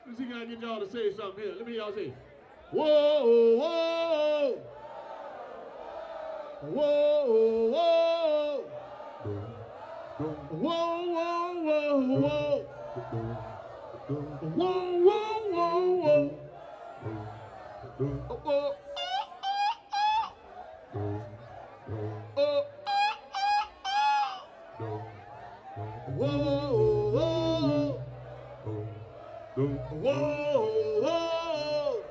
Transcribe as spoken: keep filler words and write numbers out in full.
Let's see, can I get y'all to say something here? Let me hear y'all say, whoa, whoa, whoa, whoa, whoa, whoa, whoa, whoa. Whoa, whoa, whoa, whoa. Oh, oh, oh, oh, whoa, whoa, whoa.